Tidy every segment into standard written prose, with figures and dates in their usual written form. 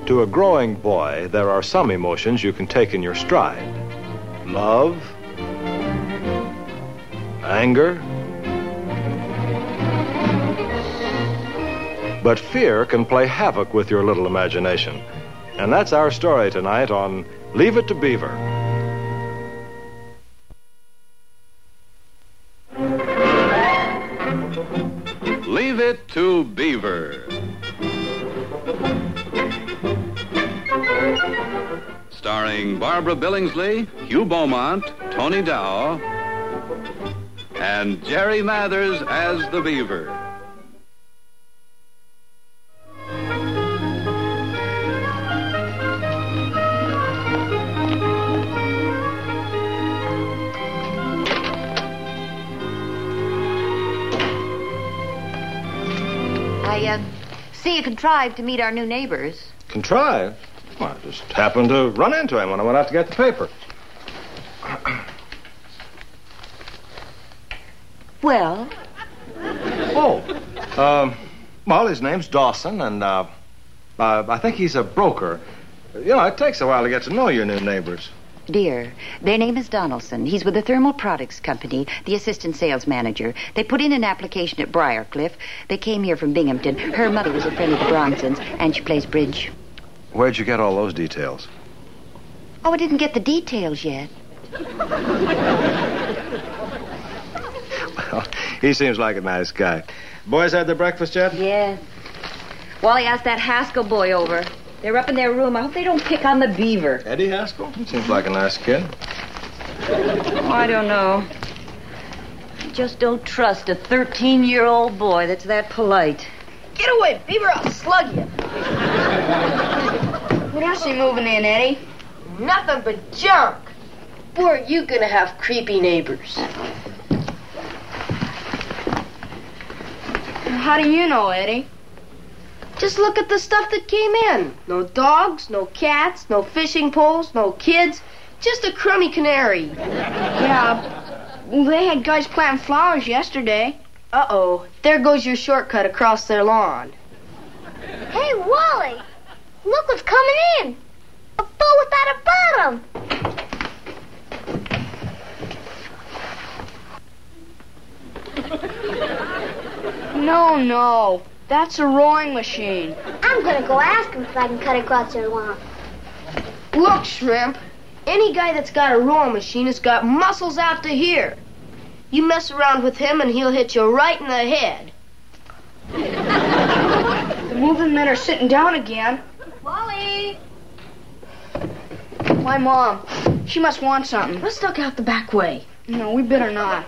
To a growing boy, there are some emotions you can take in your stride. Love, anger, but fear can play havoc with your little imagination. And that's our story tonight on Leave It to Beaver. Leave It to Beaver. Starring Barbara Billingsley, Hugh Beaumont, Tony Dow, and Jerry Mathers as the Beaver. I see you contrived to meet our new neighbors. Contrive? Well, I just happened to run into him when I went out to get the paper. Well? Well, his name's Dawson, and I think he's a broker. You know, it takes a while to get to know your new neighbors. Dear, their name is Donaldson. He's with the Thermal Products Company, the assistant sales manager. They put in an application at Briarcliff. They came here from Binghamton. Her mother was a friend of the Bronsons, and she plays bridge. Where'd you get all those details? Oh, I didn't get the details yet. Well, he seems like a nice guy. Boys had their breakfast yet? Yes. Wally asked that Haskell boy over. They're up in their room. I hope they don't pick on the Beaver. Eddie Haskell? He seems like a nice kid. Oh, I don't know. I just don't trust a 13-year-old boy that's that polite. Get away, Beaver, I'll slug you. What else are you moving in, Eddie? Nothing but junk. Or are you gonna have creepy neighbors? How do you know, Eddie? Just look at the stuff that came in. No dogs, no cats, no fishing poles, no kids. Just a crummy canary. Yeah, well, they had guys planting flowers yesterday. Uh-oh, there goes your shortcut across their lawn. Hey, Wally, look what's coming in. A boat without a bottom. No, that's a rowing machine. I'm gonna go ask him if I can cut across their lawn. Look, Shrimp, any guy that's got a rowing machine has got muscles out to here. You mess around with him and he'll hit you right in the head. The moving men are sitting down again. Wally! My mom. She must want something. Let's duck out the back way. No, we better not.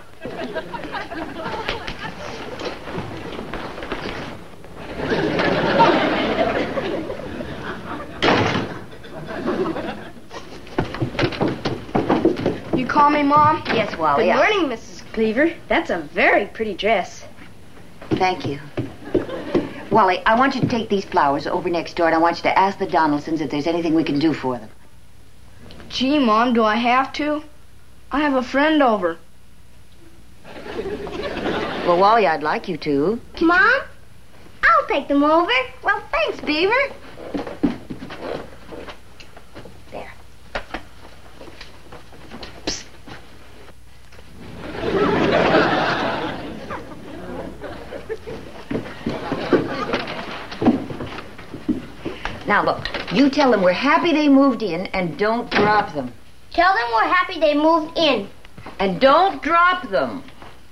You call me Mom? Yes, Wally. Good morning, Mrs. Cleaver. That's a very pretty dress. Thank you. Wally, I want you to take these flowers over next door, and I want you to ask the Donaldsons if there's anything we can do for them. Gee, Mom, do I have to? I have a friend over. Well, Wally, I'd like you to. Mom, I'll take them over. Well, thanks, Beaver. There. Now, look, you tell them we're happy they moved in, and don't drop them. Tell them we're happy they moved in. And don't drop them.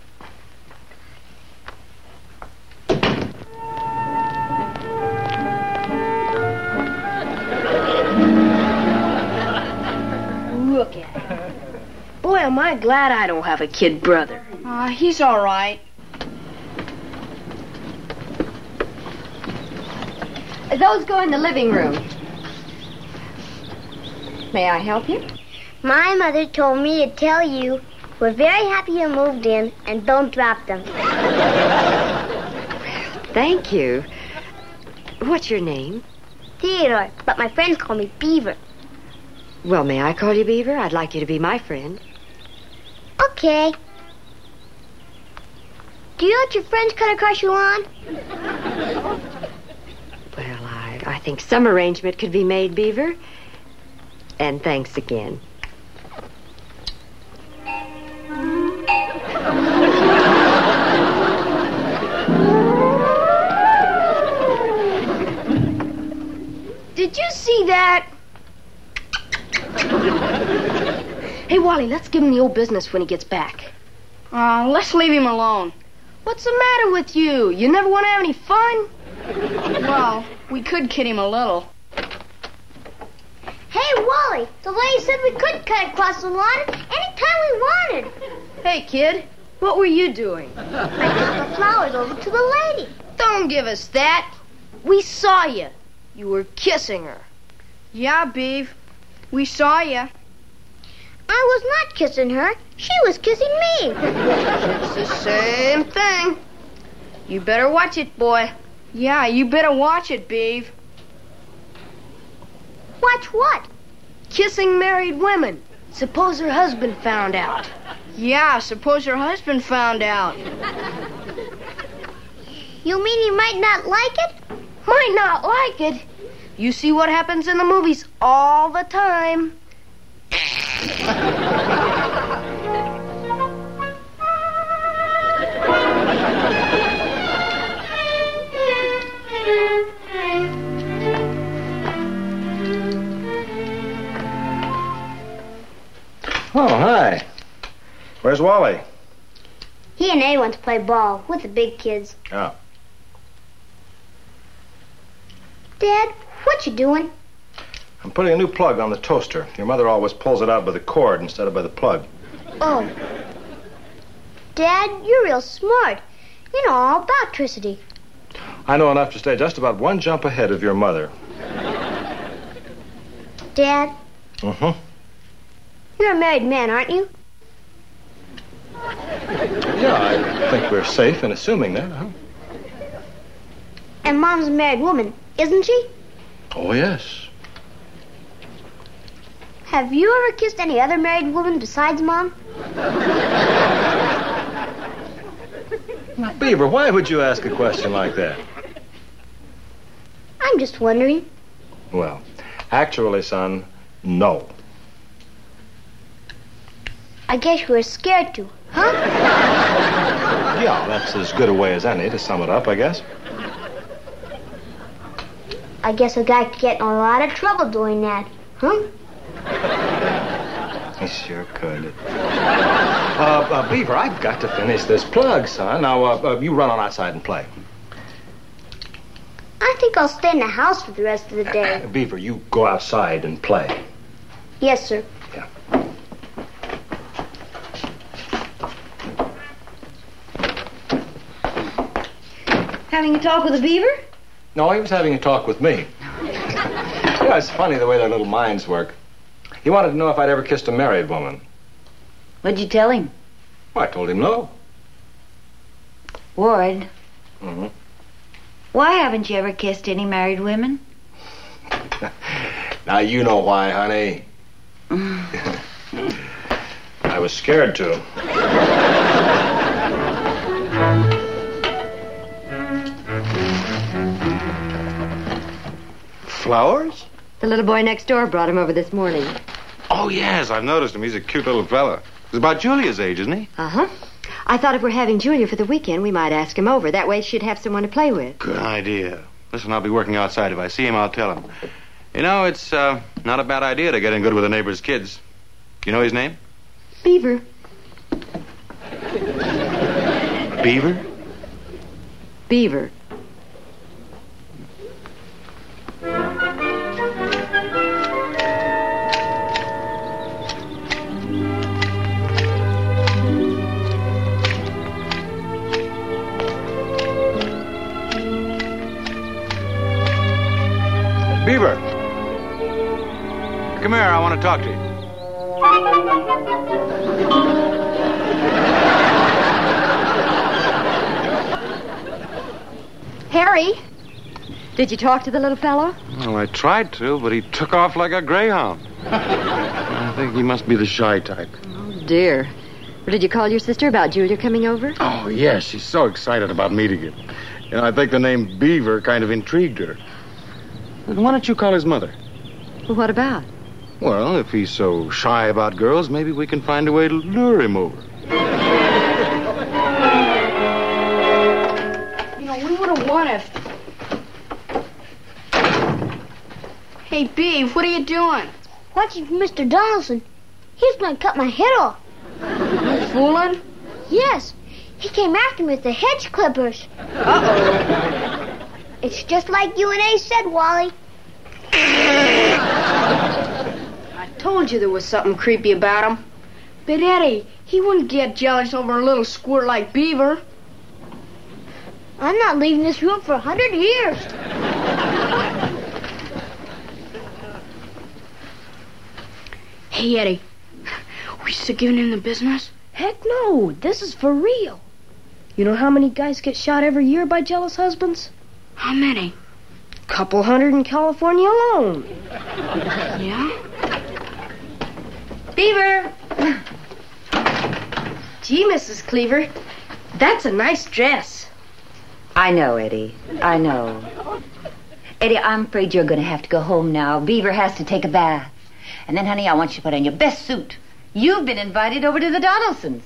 Look at him. Boy, am I glad I don't have a kid brother. He's all right. Those go in the living room. May I help you? My mother told me to tell you we're very happy you moved in and don't drop them. Thank you. What's your name? Theodore, but my friends call me Beaver. Well, may I call you Beaver? I'd like you to be my friend. Okay. Do you let your friends cut across your lawn? Well, I think some arrangement could be made, Beaver. And thanks again. Did you see that? Hey, Wally, let's give him the old business when he gets back. Let's leave him alone. What's the matter with you? You never want to have any fun? Well, we could kid him a little. Hey, Wally, the lady said we could cut across the lawn anytime we wanted. Hey, kid, what were you doing? I took the flowers over to the lady. Don't give us that. We saw you. You were kissing her. Yeah, Beeve. We saw you. I was not kissing her. She was kissing me. It's the same thing. You better watch it, boy. Yeah, you better watch it, Beeve. Watch what? Kissing married women. Suppose her husband found out. Yeah, suppose her husband found out. You mean he might not like it? Might not like it. You see what happens in the movies all the time. Oh, hi. Where's Wally? He and A went to play ball with the big kids. Oh. Dad, what you doing? I'm putting a new plug on the toaster. Your mother always pulls it out by the cord instead of by the plug. Oh. Dad, you're real smart. You know all about electricity. I know enough to stay just about one jump ahead of your mother. Dad? Mm-hmm. You're a married man, aren't you? Yeah, I think we're safe in assuming that, huh? And Mom's a married woman, isn't she? Oh, yes. Have you ever kissed any other married woman besides Mom? Now, Beaver, why would you ask a question like that? I'm just wondering. Well, actually, son, no. I guess you were scared to, huh? Yeah, that's as good a way as any to sum it up, I guess. I guess a guy could get in a lot of trouble doing that, huh? He sure could. Beaver, I've got to finish this plug, son. Now, you run on outside and play. I think I'll stay in the house for the rest of the day. Beaver, you go outside and play. Yes, sir. Yeah. Having a talk with a beaver? No, he was having a talk with me. Yeah, it's funny the way their little minds work. He wanted to know if I'd ever kissed a married woman. What'd you tell him? Well, I told him no. Ward, Mm-hmm. why haven't you ever kissed any married women? Now you know why, honey. I was scared to. Flowers? The little boy next door brought him over this morning. Oh, yes, I've noticed him. He's a cute little fella. He's about Julia's age, isn't he? Uh-huh. I thought if we're having Julia for the weekend, we might ask him over. That way she'd have someone to play with. Good idea. Listen, I'll be working outside. If I see him, I'll tell him. You know, it's not a bad idea to get in good with the neighbor's kids. You know his name? Beaver. Beaver? Beaver. Beaver! Come here, I want to talk to you. Harry, did you talk to the little fellow? Well, I tried to, but he took off like a greyhound. I think he must be the shy type. Oh, dear. Well, did you call your sister about Julia coming over? Oh, yes, she's so excited about meeting him. You know, I think the name Beaver kind of intrigued her. Then why don't you call his mother? Well, what about? Well, if he's so shy about girls, maybe we can find a way to lure him over. You know, we would have won if... Hey, Beav, what are you doing? Watching for Mr. Donaldson. He's going to cut my head off. You fooling? Yes. He came after me with the hedge clippers. Uh-oh. It's just like you and Ace said, Wally. I told you there was something creepy about him. But Eddie, he wouldn't get jealous over a little squirt like Beaver. I'm not leaving this room for 100 years. Hey, Eddie, we still giving him the business? Heck no, this is for real. You know how many guys get shot every year by jealous husbands? How many? Couple hundred in California alone. Yeah? Beaver! Gee, Mrs. Cleaver, that's a nice dress. I know, Eddie. I know. Eddie, I'm afraid you're going to have to go home now. Beaver has to take a bath. And then, honey, I want you to put on your best suit. You've been invited over to the Donaldsons.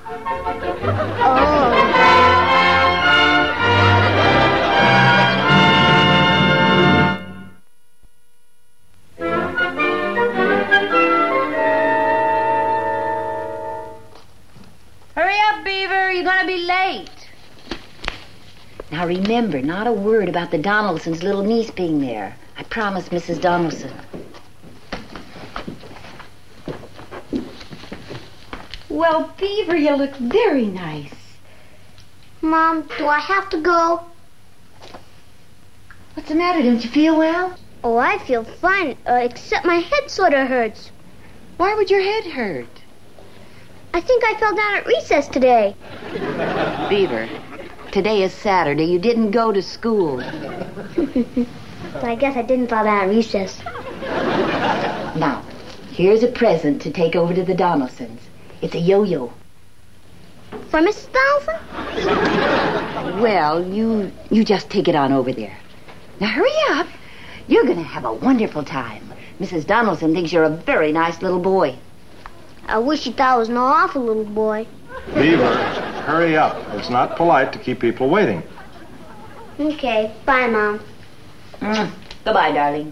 Hurry up, Beaver. You're going to be late. Now, remember, not a word about the Donaldsons' little niece being there. I promised Mrs. Donaldson. Well, Beaver, you look very nice. Mom, do I have to go? What's the matter? Don't you feel well? Oh, I feel fine, except my head sort of hurts. Why would your head hurt? I think I fell down at recess today. Beaver, today is Saturday. You didn't go to school. But I guess I didn't fall down at recess. Now, here's a present to take over to the Donaldsons. It's a yo-yo. For Mrs. Donaldson? Well, you just take it on over there. Now, hurry up. You're going to have a wonderful time. Mrs. Donaldson thinks you're a very nice little boy. I wish you thought I was an awful little boy. Beaver, hurry up. It's not polite to keep people waiting. Okay, bye, Mom. Goodbye, darling.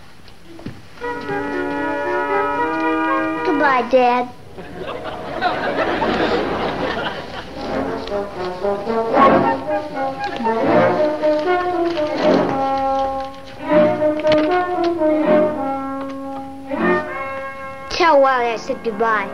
Goodbye, Dad. Tell Wally I said goodbye.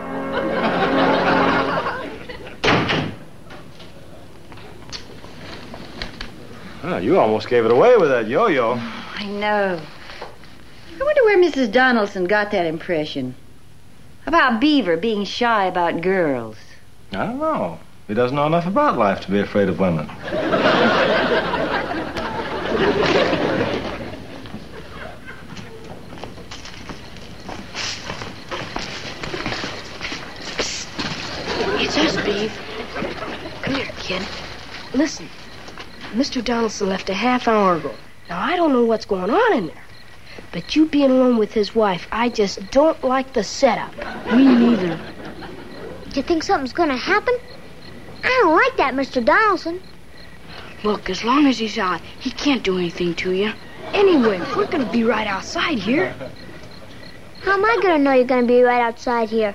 Well, you almost gave it away with that yo-yo. I know. I wonder where Mrs. Donaldson got that impression. About Beaver being shy about girls. I don't know. He doesn't know enough about life to be afraid of women. It's us, Beav. Come here, kid. Listen, Mr. Donaldson left a half hour ago. Now, I don't know what's going on in there. But you being alone with his wife, I just don't like the setup. Me neither. Do you think something's going to happen? I don't like that, Mr. Donaldson. Look, as long as he's out, he can't do anything to you. Anyway, we're going to be right outside here. How am I going to know you're going to be right outside here?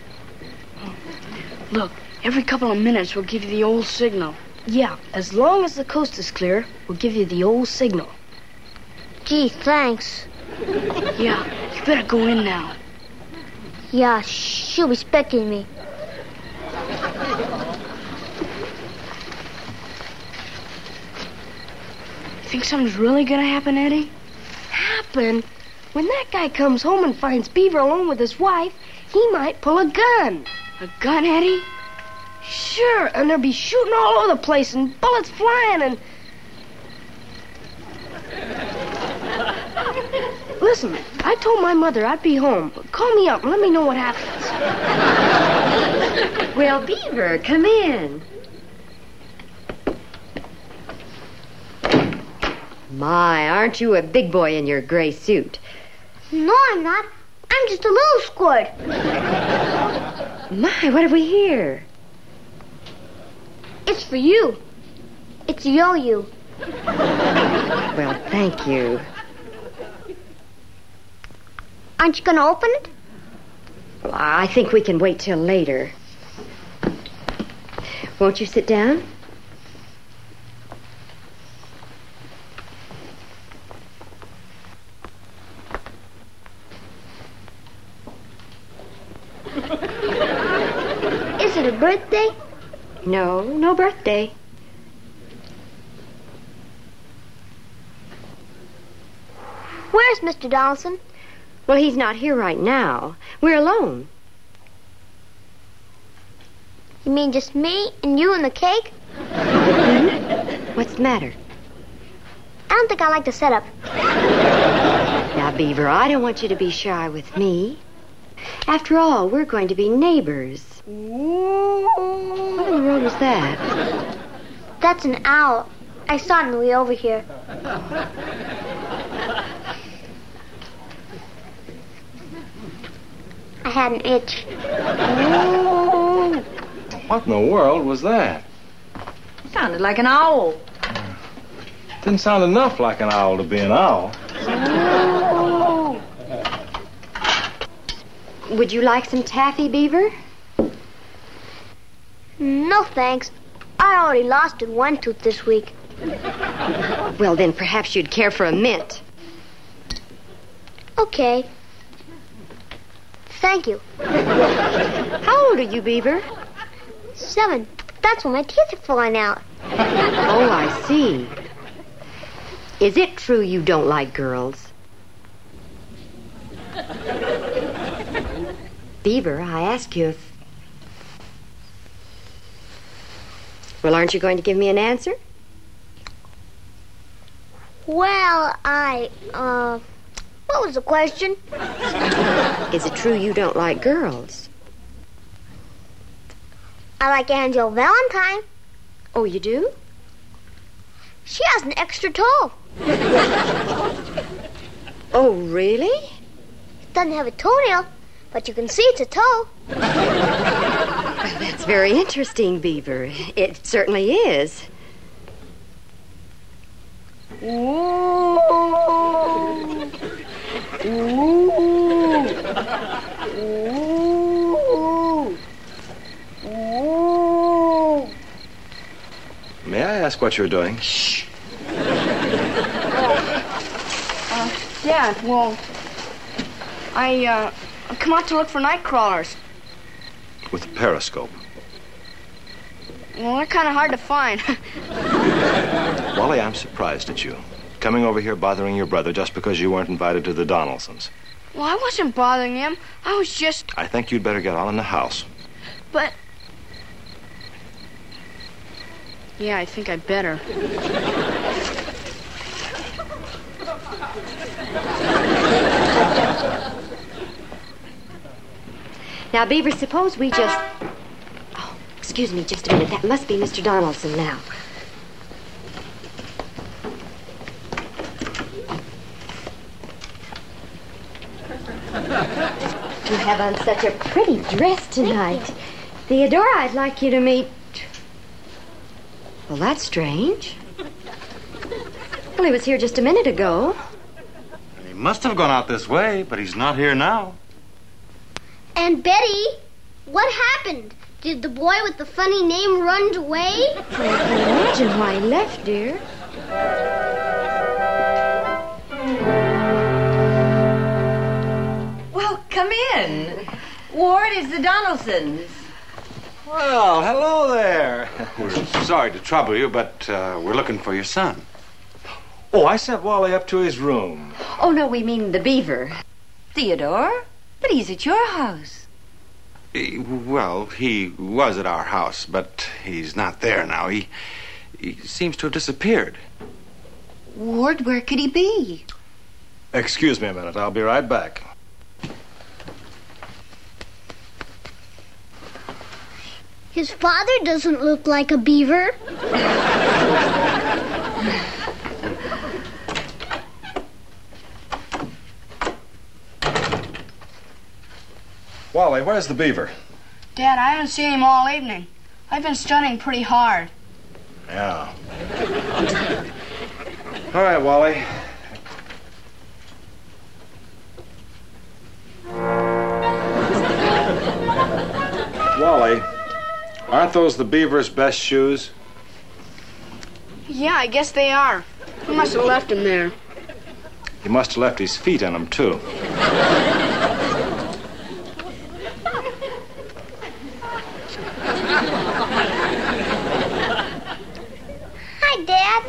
Look, every couple of minutes we'll give you the old signal. Yeah, as long as the coast is clear, we'll give you the old signal. Gee, thanks. Yeah, you better go in now. Yeah, she'll be expecting me. You think something's really gonna happen, Eddie? Happen? When that guy comes home and finds Beaver alone with his wife, he might pull a gun. A gun, Eddie? Sure, and there'll be shooting all over the place and bullets flying and... Listen, I told my mother I'd be home. Call me up and let me know what happens. Well, Beaver, come in. My, aren't you a big boy in your gray suit? No, I'm not. I'm just a little squirt. My, what have we here? It's for you. It's Yo-Yo. Well, thank you. Aren't you going to open it? Well, I think we can wait till later. Won't you sit down? Is it a birthday? No, no birthday. Where's Mr. Donaldson? Well, he's not here right now. We're alone. You mean just me and you and the cake? What's the matter? I don't think I like the setup. Now, Beaver, I don't want you to be shy with me. After all, we're going to be neighbors. What in the world was that? That's an owl. I saw it on the way over here. I had an itch. What in the world was that? Sounded like an owl. Didn't sound enough like an owl to be an owl. Would you like some taffy, Beaver? No, thanks. I already lost one tooth this week. Well, then perhaps you'd care for a mint. Okay. Thank you. How old are you, Beaver? 7. That's when my teeth are falling out. Oh, I see. Is it true you don't like girls? Beaver, I ask you if... Well, aren't you going to give me an answer? Well, what was the question? Is it true you don't like girls? I like Angel Valentine. Oh, you do? She has an extra toe. Oh, really? Doesn't have a toenail, but you can see it's a toe. Well, that's very interesting, Beaver. It certainly is. Ooh. Ooh. Ooh. Ooh. May I ask what you're doing? Shh. Dad, well, I come out to look for night crawlers. With a periscope. Well, they're kind of hard to find. Wally, I'm surprised at you. Coming over here bothering your brother just because you weren't invited to the Donaldsons. Well, I wasn't bothering him. I was just... I think you'd better get on in the house. But... Yeah, I think I'd better. Now, Beaver, suppose we just... Oh, excuse me just a minute. That must be Mr. Donaldson now. You have on such a pretty dress tonight. Theodora, I'd like you to meet... Well, that's strange. Well, he was here just a minute ago. He must have gone out this way, but he's not here now. And Betty, what happened? Did the boy with the funny name run away? I can imagine why he left, dear. Well, come in. Ward, it's the Donaldsons. Well, hello there. We're sorry to trouble you, but we're looking for your son. Oh, I sent Wally up to his room. Oh, no, we mean the Beaver. Theodore? But he's at your house. Well, he was at our house, but he's not there now. He seems to have disappeared. Ward, where could he be? Excuse me a minute. I'll be right back. His father doesn't look like a beaver. Wally, where's the beaver? Dad, I haven't seen him all evening. I've been studying pretty hard. Yeah. All right, Wally. Wally, aren't those the beaver's best shoes? Yeah, I guess they are. I must have left him there. He must have left his feet in them, too. Hi, Dad.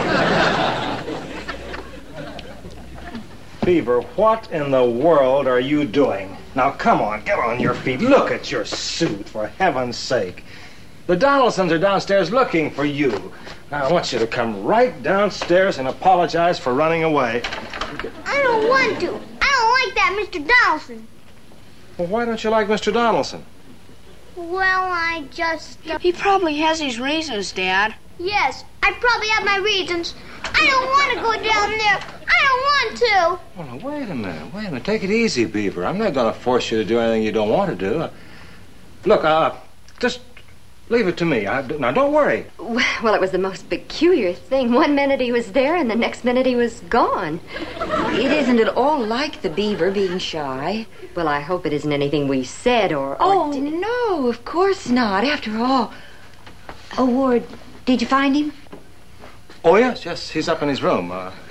Beaver, what in the world are you doing? Now, come on, get on your feet. Look at your suit, for heaven's sake. The Donaldsons are downstairs looking for you. Now, I want you to come right downstairs and apologize for running away. I don't want to. I don't like that Mr. Donaldson. Well, why don't you like Mr. Donaldson? Well, I just... He probably has his reasons, Dad. Yes, I probably have my reasons. I don't want to go down there. I don't want to. Well, now, wait a minute. Take it easy, Beaver. I'm not going to force you to do anything you don't want to do. Look, just leave it to me. Now, don't worry. Well, it was the most peculiar thing. One minute he was there, and the next minute he was gone. It isn't at all like the beaver being shy. Well, I hope it isn't anything we said or Oh, no, of course not. After all. Oh, Ward, did you find him? Oh, yes. He's up in his room.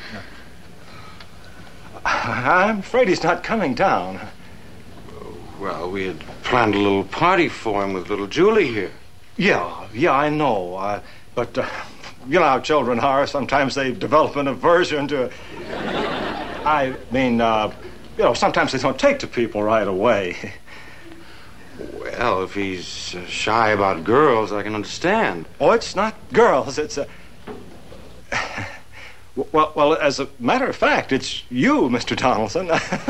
I'm afraid he's not coming down. Well, we had planned a little party for him with little Julie here. Yeah, I know. But you know how children are. Sometimes they develop an aversion to... I mean, sometimes they don't take to people right away. Well, if he's shy about girls, I can understand. Oh, it's not girls. It's Well, as a matter of fact, it's you, Mr. Donaldson.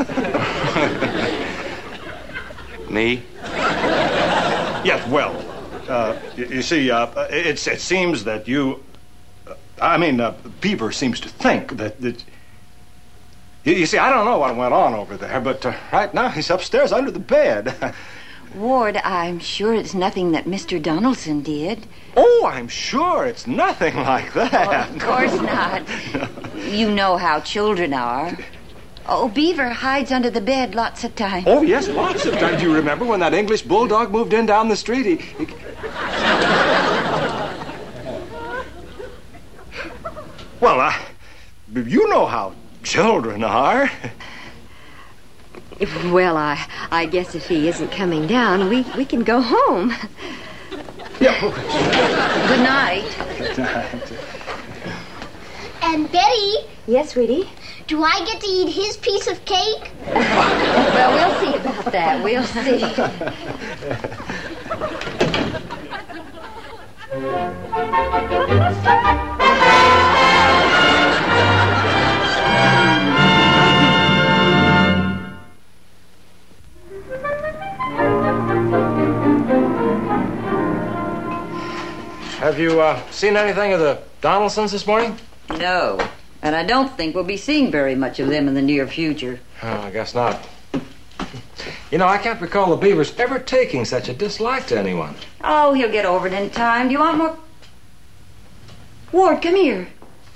Me? Yes, well, you see, it seems that you... Beaver seems to think that... You see, I don't know what went on over there, but right now he's upstairs under the bed. Ward, I'm sure it's nothing that Mr. Donaldson did. Oh, I'm sure it's nothing like that. Oh, of course not. You know how children are. Oh, Beaver hides under the bed lots of times. Oh, yes, lots of times. Do you remember when that English bulldog moved in down the street? Well, you know how children are. Well, I guess if he isn't coming down, we can go home. Yeah. Good night. Good night. And Betty, Yes, sweetie? do I get to eat his piece of cake? Well, we'll see about that. We'll see. Have you seen anything of the Donaldsons this morning? No. And I don't think we'll be seeing very much of them in the near future. Oh, I guess not. You know, I can't recall the Beavers ever taking such a dislike to anyone. Oh, he'll get over it in time. Do you want more? Ward, come here.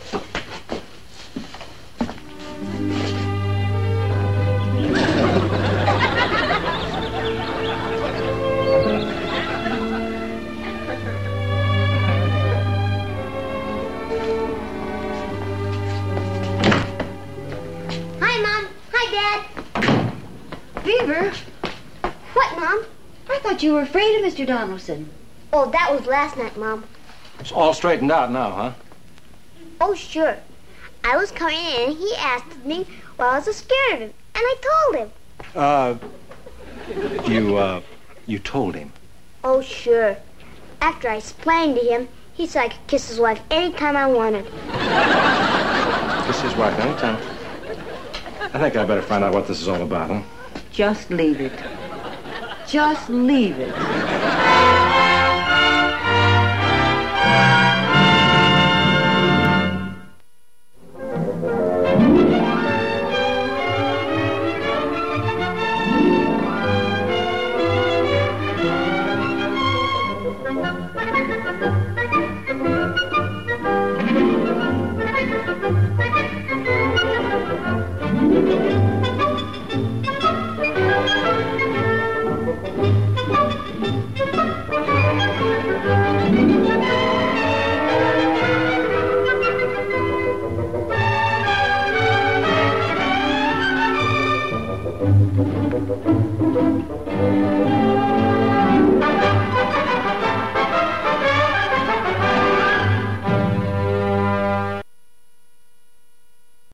Beaver? What, Mom? I thought you were afraid of Mr. Donaldson. Oh, that was last night, Mom. It's all straightened out now, huh? Oh, sure. I was coming in and he asked me why I was so scared of him. And I told him. You told him? Oh, sure. After I explained to him, he said I could kiss his wife anytime I wanted. Kiss his wife anytime? I think I better find out what this is all about, huh? Just leave it. Just leave it.